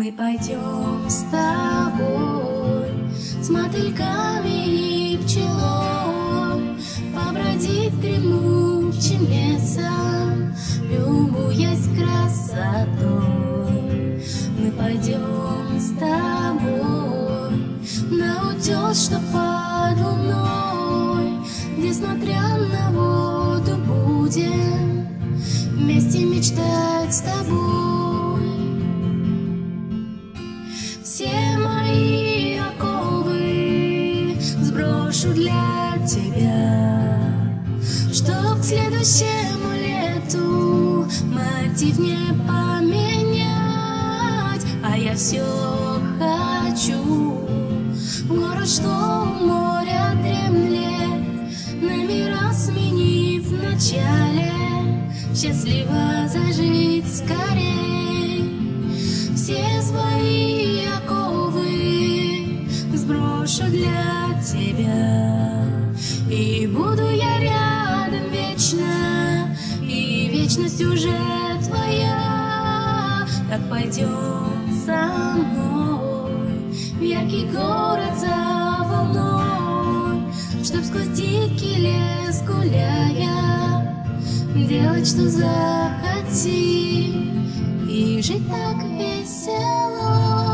Мы пойдем с тобой, с мотыльками и пчелой, побродить дремучим лесом, любуясь красотой. Мы пойдем с тобой на утес, что под луной, где, смотря на воду, будем вместе мечтать с тобой. Все мои оковы сброшу для тебя, чтоб к следующему лету мотив не поменять. А я все хочу город, что у моря дремлет, номера сменив в начале, счастливо зажить скорей. Все свои оковы сброшу для тебя, и буду я рядом вечно, и вечность уже твоя. Так пойдем со мной в яркий город за волной, чтоб сквозь дикий лес гуляя делать, что захотим, и жить так весело.